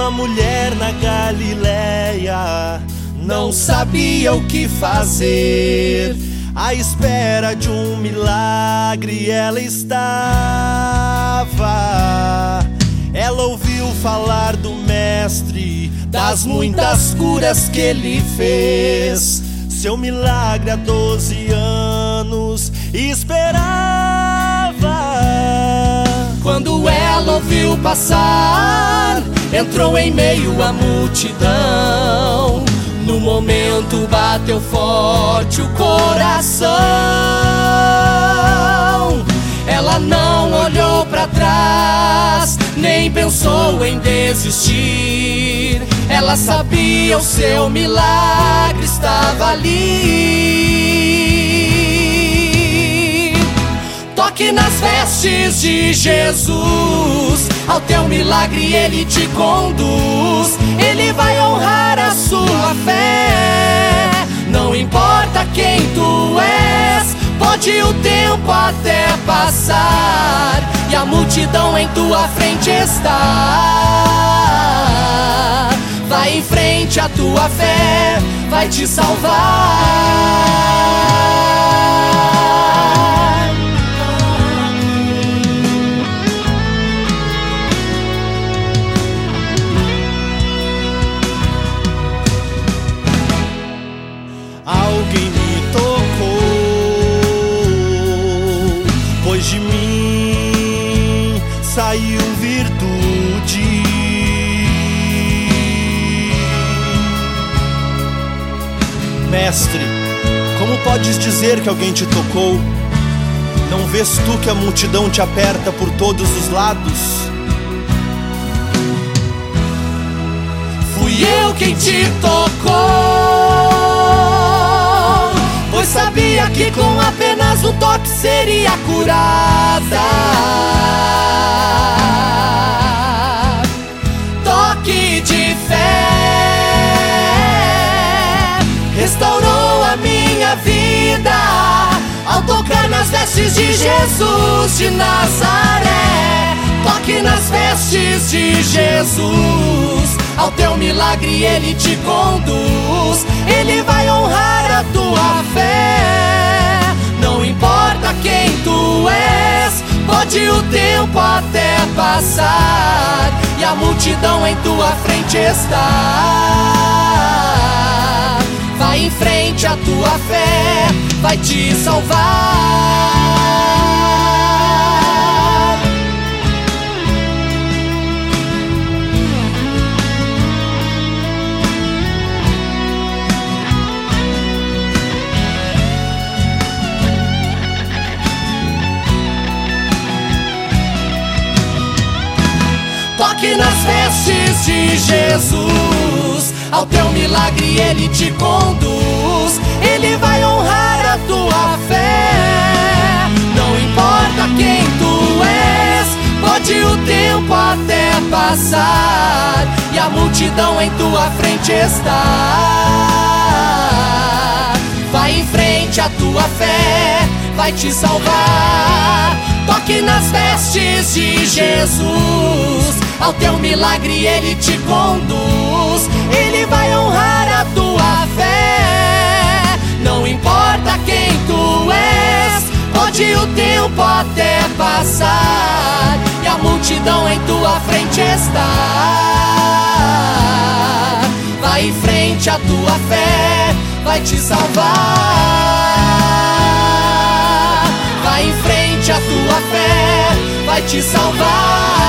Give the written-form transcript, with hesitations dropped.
uma mulher na Galileia não sabia o que fazer. À espera de um milagre ela estava. Ela ouviu falar do mestre, das muitas curas que ele fez. Seu milagre há 12 anos esperava. Quando ela ouviu passar, entrou em meio à multidão. No momento bateu forte o coração. Ela não olhou para trás, nem pensou em desistir. Ela sabia o seu milagre estava ali. Toque nas vestes de Jesus, ao teu milagre ele te conduz. Ele vai honrar a sua fé, não importa quem tu és. Pode o tempo até passar e a multidão em tua frente está. Vai em frente, a tua fé vai te salvar. Alguém me tocou, pois de mim saiu virtude. Mestre, como podes dizer que alguém te tocou? Não vês tu que a multidão te aperta por todos os lados? Fui eu quem te tocou, pois sabia que com apenas um toque seria curada. Toque de fé restaurou a minha vida, ao tocar nas vestes de Jesus de Nazaré. Toque nas vestes de Jesus, ao teu milagre ele te conduz. Ele vai honrar a tua fé, não importa quem tu és. Pode o tempo até passar e a multidão em tua frente está. Vai em frente, a tua fé vai te salvar. Toque nas vestes de Jesus, ao teu milagre ele te conduz. Ele vai honrar a tua fé, não importa quem tu és. Pode o tempo até passar e a multidão em tua frente está. Vai em frente, a tua fé vai te salvar. Toque nas vestes de Jesus, ao teu milagre ele te conduz. Ele vai honrar a tua fé, não importa quem tu és. Pode o tempo até passar e a multidão em tua frente está. Vai em frente, a tua fé vai te salvar. Vai em frente, a tua fé vai te salvar.